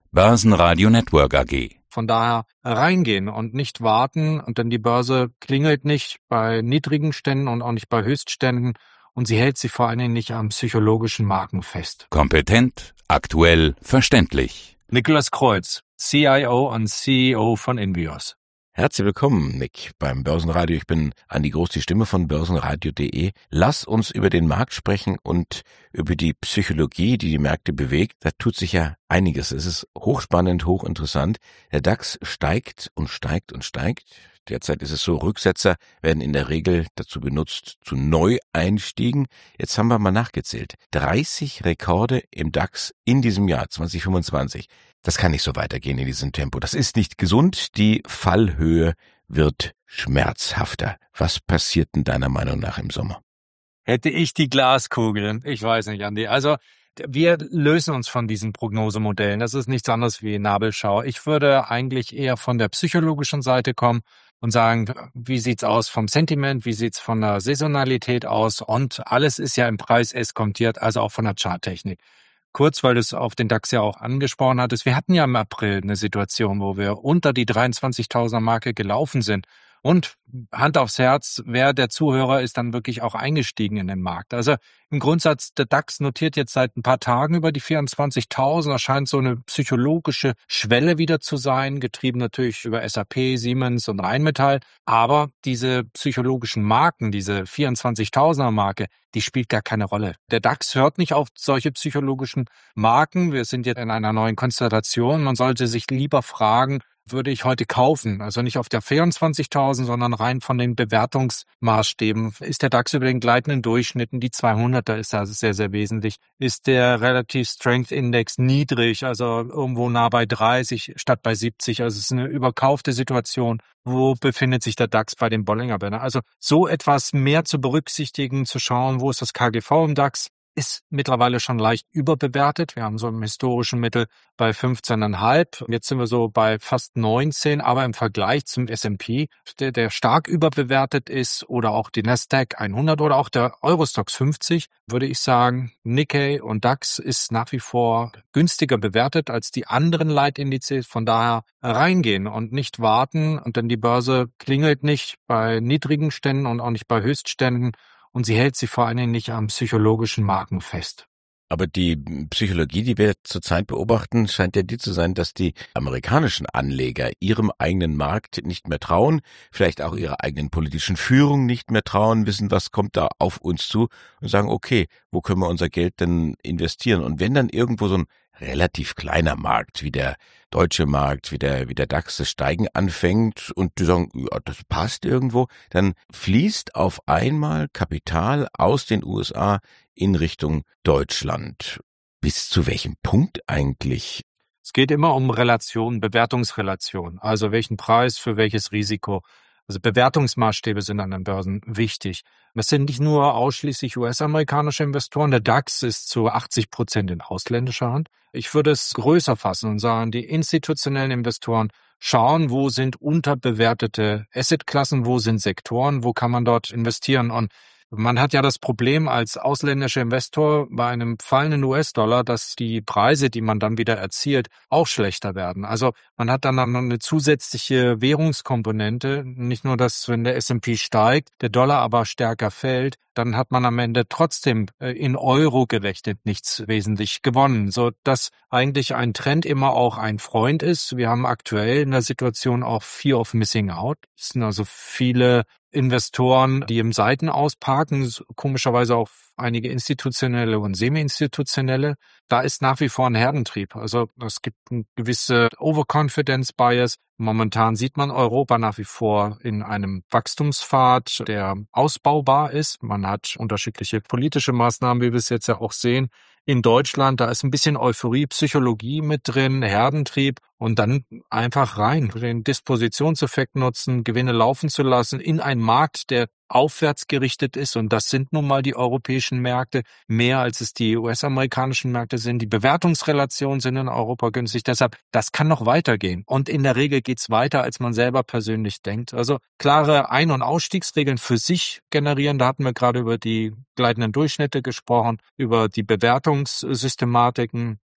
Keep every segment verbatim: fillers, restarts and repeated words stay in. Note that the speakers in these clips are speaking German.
Börsenradio Network A G. Von daher reingehen und nicht warten, und denn die Börse klingelt nicht bei niedrigen Ständen und auch nicht bei Höchstständen, und sie hält sich vor allen Dingen nicht am psychologischen Marken fest. Kompetent, aktuell, verständlich. Nikolaus Kreuz, C I O und C E O von Invios. Herzlich willkommen, Nick, beim Börsenradio. Ich bin Andi Groß, die Stimme von börsenradio punkt de. Lass uns über den Markt sprechen und über die Psychologie, die die Märkte bewegt. Da tut sich ja einiges. Es ist hochspannend, hochinteressant. Der DAX steigt und steigt und steigt. Derzeit ist es so, Rücksetzer werden in der Regel dazu benutzt, zu Neueinstiegen. Jetzt haben wir mal nachgezählt. dreißig Rekorde im DAX in diesem Jahr zwanzig fünfundzwanzig. Das kann nicht so weitergehen in diesem Tempo. Das ist nicht gesund. Die Fallhöhe wird schmerzhafter. Was passiert denn deiner Meinung nach im Sommer? Hätte ich die Glaskugel, ich weiß nicht, Andi. Also wir lösen uns von diesen Prognosemodellen. Das ist nichts anderes wie Nabelschau. Ich würde eigentlich eher von der psychologischen Seite kommen und sagen, wie sieht's aus vom Sentiment, wie sieht's von der Saisonalität aus, und alles ist ja im Preis eskontiert, also auch von der Charttechnik. Kurz, weil du es auf den DAX ja auch angesprochen hattest, wir hatten ja im April eine Situation, wo wir unter die dreiundzwanzigtausender Marke gelaufen sind. Und Hand aufs Herz, wer der Zuhörer ist dann wirklich auch eingestiegen in den Markt. Also im Grundsatz, der DAX notiert jetzt seit ein paar Tagen über die vierundzwanzigtausend. Da scheint so eine psychologische Schwelle wieder zu sein, getrieben natürlich über S A P, Siemens und Rheinmetall. Aber diese psychologischen Marken, diese vierundzwanzigtausender Marke, die spielt gar keine Rolle. Der DAX hört nicht auf solche psychologischen Marken. Wir sind jetzt in einer neuen Konstellation. Man sollte sich lieber fragen, würde ich heute kaufen? Also nicht auf der vierundzwanzigtausend, sondern rein von den Bewertungsmaßstäben. Ist der DAX über den gleitenden Durchschnitten, die zweihunderter ist da sehr, sehr wesentlich. Ist der Relative Strength Index niedrig, also irgendwo nah bei dreißig statt bei siebzig. Also es ist eine überkaufte Situation. Wo befindet sich der DAX bei den Bollinger Bändern? Also so etwas mehr zu berücksichtigen, zu schauen, wo ist das K G V im DAX, ist mittlerweile schon leicht überbewertet. Wir haben so im historischen Mittel bei fünfzehn Komma fünf. Jetzt sind wir so bei fast neunzehn, aber im Vergleich zum S und P, der, der stark überbewertet ist, oder auch die Nasdaq hundert oder auch der Eurostoxx fünfzig, würde ich sagen, Nikkei und DAX ist nach wie vor günstiger bewertet als die anderen Leitindizes. Von daher reingehen und nicht warten, und denn die Börse klingelt nicht bei niedrigen Ständen und auch nicht bei Höchstständen. Und sie hält sich vor allen Dingen nicht am psychologischen Marken fest. Aber die Psychologie, die wir zurzeit beobachten, scheint ja die zu sein, dass die amerikanischen Anleger ihrem eigenen Markt nicht mehr trauen, vielleicht auch ihrer eigenen politischen Führung nicht mehr trauen, wissen, was kommt da auf uns zu, und sagen, okay, wo können wir unser Geld denn investieren? Und wenn dann irgendwo so ein relativ kleiner Markt wie der deutsche Markt, wie der, wie der DAX das Steigen anfängt und die sagen, ja, das passt irgendwo, dann fließt auf einmal Kapital aus den U S A in Richtung Deutschland. Bis zu welchem Punkt eigentlich? Es geht immer um Relation, Bewertungsrelation. Also welchen Preis für welches Risiko. Also Bewertungsmaßstäbe sind an den Börsen wichtig. Es sind nicht nur ausschließlich U S-amerikanische Investoren. Der DAX ist zu achtzig Prozent in ausländischer Hand. Ich würde es größer fassen und sagen, die institutionellen Investoren schauen, wo sind unterbewertete Assetklassen, wo sind Sektoren, wo kann man dort investieren. Und man hat ja das Problem als ausländischer Investor bei einem fallenden U S-Dollar, dass die Preise, die man dann wieder erzielt, auch schlechter werden. Also man hat dann noch eine zusätzliche Währungskomponente. Nicht nur, dass wenn der S und P steigt, der Dollar aber stärker fällt, dann hat man am Ende trotzdem in Euro gerechnet nichts wesentlich gewonnen. So dass eigentlich ein Trend immer auch ein Freund ist. Wir haben aktuell in der Situation auch Fear of Missing Out. Es sind also viele Investoren, die im Seiten ausparken, komischerweise auch einige institutionelle und semi-institutionelle. Da ist nach wie vor ein Herdentrieb. Also es gibt eine gewisse Overconfidence-Bias. Momentan sieht man Europa nach wie vor in einem Wachstumspfad, der ausbaubar ist. Man hat unterschiedliche politische Maßnahmen, wie wir es jetzt ja auch sehen. In Deutschland, da ist ein bisschen Euphorie, Psychologie mit drin, Herdentrieb, und dann einfach rein, den Dispositionseffekt nutzen, Gewinne laufen zu lassen in einen Markt, der aufwärts gerichtet ist, und das sind nun mal die europäischen Märkte, mehr als es die U S-amerikanischen Märkte sind. Die Bewertungsrelationen sind in Europa günstig, deshalb, das kann noch weitergehen, und in der Regel geht's weiter, als man selber persönlich denkt. Also klare Ein- und Ausstiegsregeln für sich generieren, da hatten wir gerade über die gleitenden Durchschnitte gesprochen, über die Bewertungssystematiken.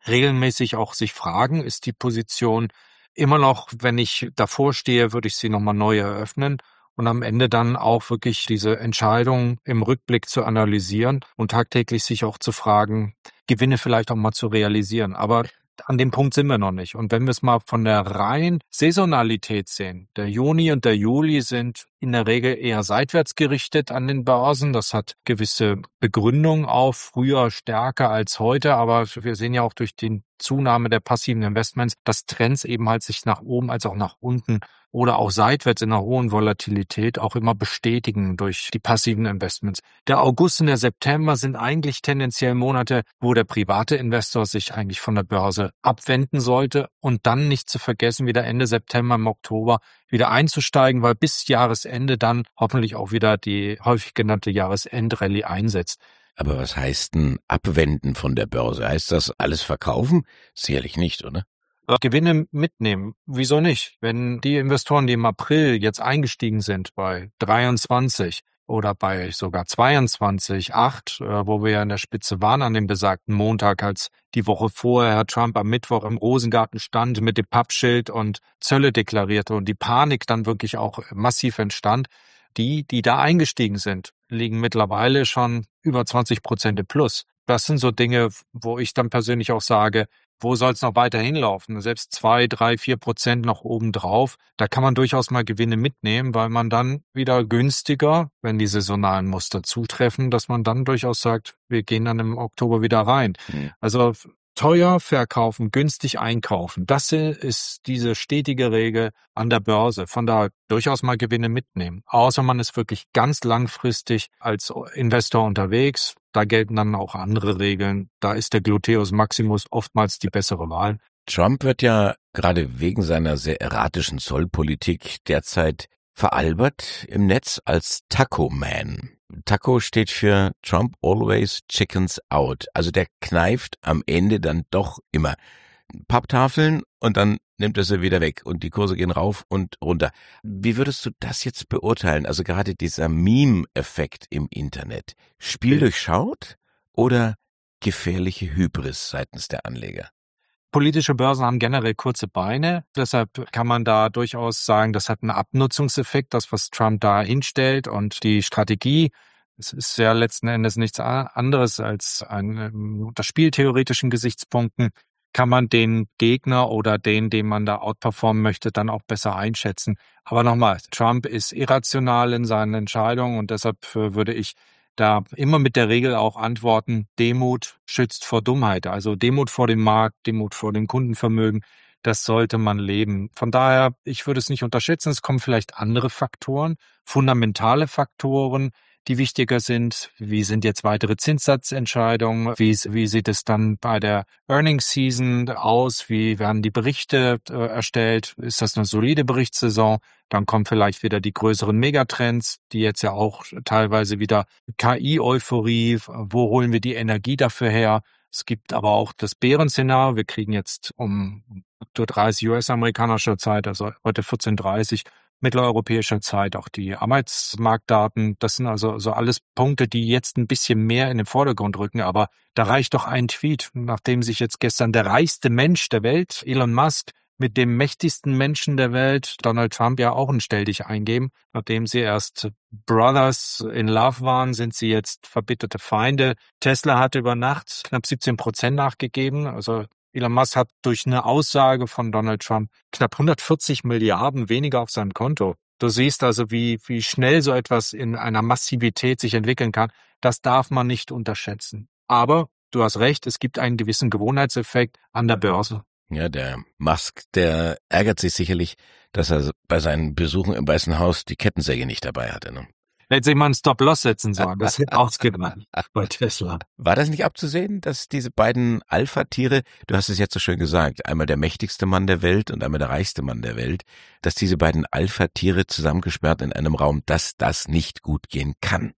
regelmäßig auch sich fragen, ist die Position immer noch, wenn ich davor stehe, würde ich sie nochmal neu eröffnen und am Ende dann auch wirklich diese Entscheidung im Rückblick zu analysieren und tagtäglich sich auch zu fragen, Gewinne vielleicht auch mal zu realisieren. Aber an dem Punkt sind wir noch nicht. Und wenn wir es mal von der reinen Saisonalität sehen, der Juni und der Juli sind in der Regel eher seitwärts gerichtet an den Börsen. Das hat gewisse Begründung auch, früher stärker als heute. Aber wir sehen ja auch durch die Zunahme der passiven Investments, dass Trends eben halt sich nach oben als auch nach unten oder auch seitwärts in einer hohen Volatilität auch immer bestätigen durch die passiven Investments. Der August und der September sind eigentlich tendenziell Monate, wo der private Investor sich eigentlich von der Börse abwenden sollte und dann nicht zu vergessen, wieder Ende September, im Oktober wieder einzusteigen, weil bis Jahresende dann hoffentlich auch wieder die häufig genannte Jahresendrallye einsetzt. Aber was heißt denn abwenden von der Börse? Heißt das alles verkaufen? Sicherlich nicht, oder? Gewinne mitnehmen. Wieso nicht? Wenn die Investoren, die im April jetzt eingestiegen sind bei dreiundzwanzig oder bei sogar zweiundzwanzig Komma acht, äh, wo wir ja in der Spitze waren an dem besagten Montag, als die Woche vorher Herr Trump am Mittwoch im Rosengarten stand mit dem Pappschild und Zölle deklarierte und die Panik dann wirklich auch massiv entstand. Die, die da eingestiegen sind, liegen mittlerweile schon über zwanzig Prozent im Plus. Das sind so Dinge, wo ich dann persönlich auch sage, wo soll es noch weiter hinlaufen? Selbst zwei, drei, vier Prozent noch oben drauf. Da kann man durchaus mal Gewinne mitnehmen, weil man dann wieder günstiger, wenn die saisonalen Muster zutreffen, dass man dann durchaus sagt, wir gehen dann im Oktober wieder rein. Mhm. Also teuer verkaufen, günstig einkaufen. Das ist diese stetige Regel an der Börse. Von daher durchaus mal Gewinne mitnehmen. Außer man ist wirklich ganz langfristig als Investor unterwegs. Da gelten dann auch andere Regeln. Da ist der Gluteus Maximus oftmals die bessere Wahl. Trump wird ja gerade wegen seiner sehr erratischen Zollpolitik derzeit veralbert im Netz als Taco Man. Taco steht für Trump always chickens out. Also der kneift am Ende dann doch immer Papptafeln und dann nimmt er sie wieder weg und die Kurse gehen rauf und runter. Wie würdest du das jetzt beurteilen? Also gerade dieser Meme-Effekt im Internet. Spiel durchschaut oder gefährliche Hybris seitens der Anleger? Politische Börsen haben generell kurze Beine, deshalb kann man da durchaus sagen, das hat einen Abnutzungseffekt, das, was Trump da hinstellt und die Strategie. Es ist ja letzten Endes nichts anderes als ein, unter spieltheoretischen Gesichtspunkten kann man den Gegner oder den, den man da outperformen möchte, dann auch besser einschätzen. Aber nochmal, Trump ist irrational in seinen Entscheidungen und deshalb würde ich da immer mit der Regel auch antworten, Demut schützt vor Dummheit. Also Demut vor dem Markt, Demut vor dem Kundenvermögen, das sollte man leben. Von daher, ich würde es nicht unterschätzen, es kommen vielleicht andere Faktoren, fundamentale Faktoren, die wichtiger sind. Wie sind jetzt weitere Zinssatzentscheidungen? Wie, wie sieht es dann bei der Earnings Season aus? Wie werden die Berichte äh, erstellt? Ist das eine solide Berichtssaison? Dann kommen vielleicht wieder die größeren Megatrends, die jetzt ja auch teilweise wieder K I-Euphorie. Wo holen wir die Energie dafür her? Es gibt aber auch das Bärenszenario. Wir kriegen jetzt um dreißig U S-amerikanischer Zeit, also heute vierzehn Uhr dreißig, mitteleuropäischer Zeit, auch die Arbeitsmarktdaten. Das sind also so alles Punkte, die jetzt ein bisschen mehr in den Vordergrund rücken. Aber da reicht doch ein Tweet, nachdem sich jetzt gestern der reichste Mensch der Welt, Elon Musk, mit dem mächtigsten Menschen der Welt, Donald Trump, ja auch ein Stelldich eingeben. Nachdem sie erst Brothers in Love waren, sind sie jetzt verbitterte Feinde. Tesla hat über Nacht knapp siebzehn Prozent nachgegeben. Also Elon Musk hat durch eine Aussage von Donald Trump knapp hundertvierzig Milliarden weniger auf seinem Konto. Du siehst also, wie, wie schnell so etwas in einer Massivität sich entwickeln kann. Das darf man nicht unterschätzen. Aber du hast recht, es gibt einen gewissen Gewohnheitseffekt an der Börse. Ja, der Musk, der ärgert sich sicherlich, dass er bei seinen Besuchen im Weißen Haus die Kettensäge nicht dabei hatte, ne? Hätte sich mal einen Stop-Loss setzen sollen. Das hätte ausgemacht bei Tesla. War das nicht abzusehen, dass diese beiden Alpha-Tiere, du hast es jetzt so schön gesagt, einmal der mächtigste Mann der Welt und einmal der reichste Mann der Welt, dass diese beiden Alpha-Tiere zusammengesperrt in einem Raum, dass das nicht gut gehen kann?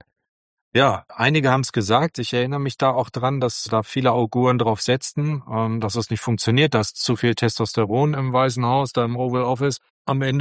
Ja, einige haben es gesagt. Ich erinnere mich da auch dran, dass da viele Auguren drauf setzten, dass es nicht funktioniert, dass zu viel Testosteron im Weißen Haus, da im Oval Office. Am Ende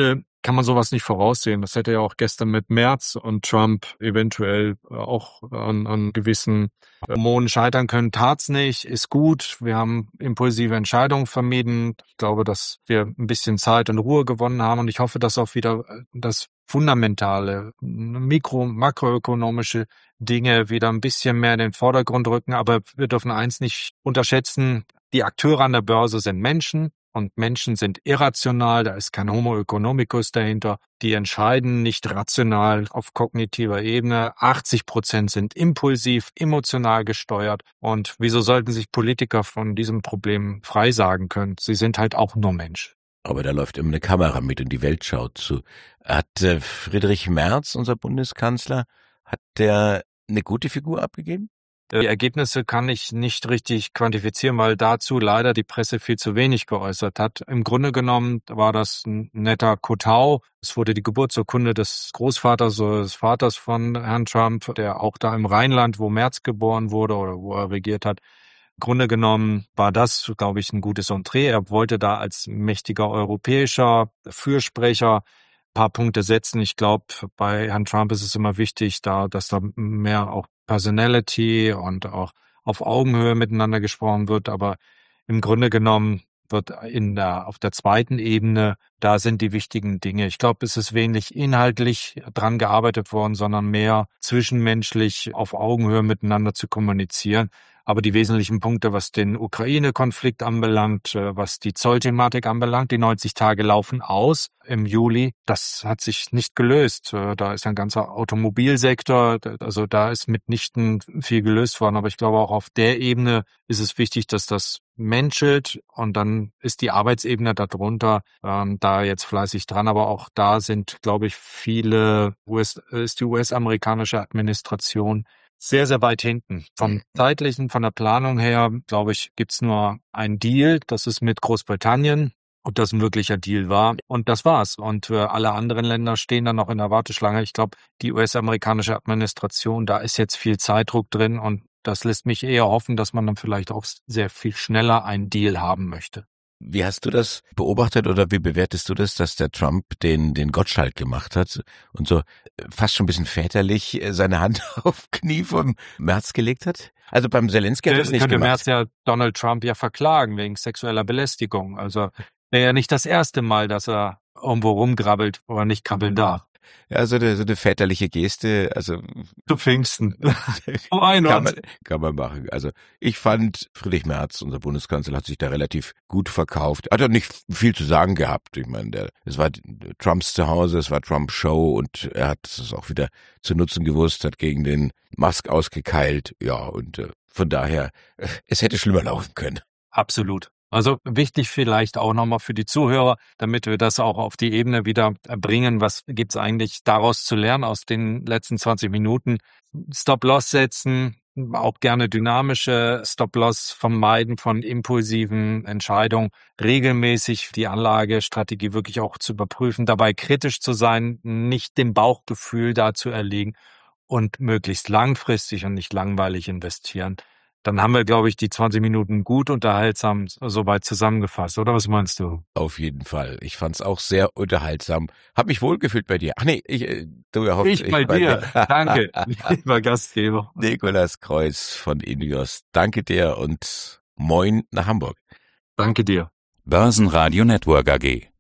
kann man sowas nicht voraussehen. Das hätte ja auch gestern mit Merz und Trump eventuell auch an, an gewissen Hormonen scheitern können. Tat's nicht, ist gut. Wir haben impulsive Entscheidungen vermieden. Ich glaube, dass wir ein bisschen Zeit und Ruhe gewonnen haben und ich hoffe, dass auch wieder das fundamentale, mikro-, makroökonomische Dinge wieder ein bisschen mehr in den Vordergrund rücken. Aber wir dürfen eins nicht unterschätzen, die Akteure an der Börse sind Menschen. Und Menschen sind irrational, da ist kein Homo economicus dahinter. Die entscheiden nicht rational auf kognitiver Ebene. achtzig Prozent sind impulsiv, emotional gesteuert. Und wieso sollten sich Politiker von diesem Problem freisagen können? Sie sind halt auch nur Mensch. Aber da läuft immer eine Kamera mit und die Welt schaut zu. Hat äh, Friedrich Merz, unser Bundeskanzler, hat der eine gute Figur abgegeben? Die Ergebnisse kann ich nicht richtig quantifizieren, weil dazu leider die Presse viel zu wenig geäußert hat. Im Grunde genommen war das ein netter Kotau. Es wurde die Geburtsurkunde des Großvaters oder des Vaters von Herrn Trump, der auch da im Rheinland, wo Merz geboren wurde oder wo er regiert hat. Im Grunde genommen war das, glaube ich, ein gutes Entree. Er wollte da als mächtiger europäischer Fürsprecher ein paar Punkte setzen. Ich glaube, bei Herrn Trump ist es immer wichtig, da, dass da mehr auch Personality und auch auf Augenhöhe miteinander gesprochen wird. Aber im Grunde genommen wird in der, auf der zweiten Ebene, da sind die wichtigen Dinge. Ich glaube, es ist wenig inhaltlich dran gearbeitet worden, sondern mehr zwischenmenschlich auf Augenhöhe miteinander zu kommunizieren. Aber die wesentlichen Punkte, was den Ukraine-Konflikt anbelangt, was die Zollthematik anbelangt, die neunzig Tage laufen aus im Juli, das hat sich nicht gelöst. Da ist ein ganzer Automobilsektor, also da ist mitnichten viel gelöst worden. Aber ich glaube, auch auf der Ebene ist es wichtig, dass das menschelt und dann ist die Arbeitsebene darunter ähm, da jetzt fleißig dran. Aber auch da sind, glaube ich, viele, U S, ist die U S-amerikanische Administration sehr, sehr weit hinten. Vom zeitlichen, von der Planung her, glaube ich, gibt's nur einen Deal. Das ist mit Großbritannien. Ob das ein wirklicher Deal war. Und das war's. Und äh, alle anderen Länder stehen dann noch in der Warteschlange. Ich glaube, die U S-amerikanische Administration, da ist jetzt viel Zeitdruck drin. Und das lässt mich eher hoffen, dass man dann vielleicht auch sehr viel schneller einen Deal haben möchte. Wie hast du das beobachtet oder wie bewertest du das, dass der Trump den den Gottschalk gemacht hat und so fast schon ein bisschen väterlich seine Hand auf Knie vom Merz gelegt hat? Also beim Zelensky hat er das nicht könnte gemacht. Merz ja Donald Trump ja verklagen wegen sexueller Belästigung. Also wäre ja nicht das erste Mal, dass er irgendwo rumgrabbelt, wo er nicht krabbeln darf. Ja, so eine, so eine väterliche Geste, also zu Pfingsten. kann, man, kann man machen. Also ich fand, Friedrich Merz, unser Bundeskanzler, hat sich da relativ gut verkauft. Hat er nicht viel zu sagen gehabt. Ich meine, der, es war Trumps Zuhause, es war Trumps Show und er hat es auch wieder zu nutzen gewusst, hat gegen den Musk ausgekeilt. Ja, und äh, von daher, äh, es hätte schlimmer laufen können. Absolut. Also wichtig vielleicht auch nochmal für die Zuhörer, damit wir das auch auf die Ebene wieder bringen. Was gibt's eigentlich daraus zu lernen aus den letzten zwanzig Minuten? Stop-Loss setzen, auch gerne dynamische Stop-Loss vermeiden von impulsiven Entscheidungen, regelmäßig die Anlagestrategie wirklich auch zu überprüfen, dabei kritisch zu sein, nicht dem Bauchgefühl da zu erliegen und möglichst langfristig und nicht langweilig investieren. Dann haben wir, glaube ich, die zwanzig Minuten gut unterhaltsam soweit zusammengefasst, oder was meinst du? Auf jeden Fall. Ich fand's auch sehr unterhaltsam. Hab mich wohlgefühlt bei dir. Ach nee, ich, du ja hoffentlich. Ich bei, ich bei dir. dir. Danke, lieber Gastgeber. Nikolas Kreuz von Inios. Danke dir und moin nach Hamburg. Danke dir. Börsenradio Network A G.